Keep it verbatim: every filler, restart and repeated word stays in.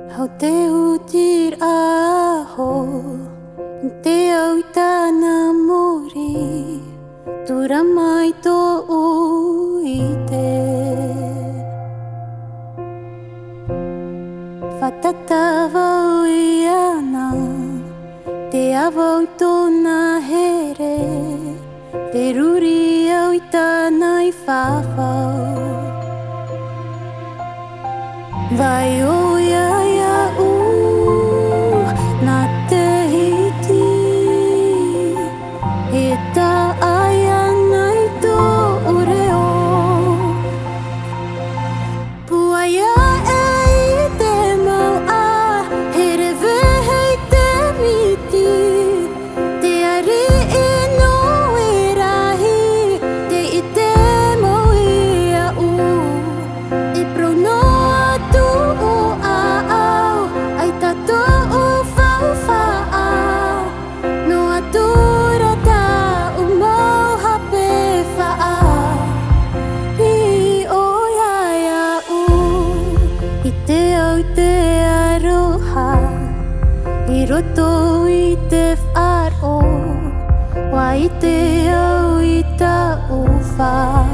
Hau te utir aho, te au I tāna mori, tura mai tō uite. Whatatawa ui ana, te awa I tōna here, te ruri au I tāna I whawhau. Vai o ia ia u, nā te hiti, e tā ai ana I tō ureo. Puaia e I te mau a, he rewe hei te miti, te ari e no e rahi, te I te mau ia u, e prono I roto I te wharo, wa I te au I ta uwha.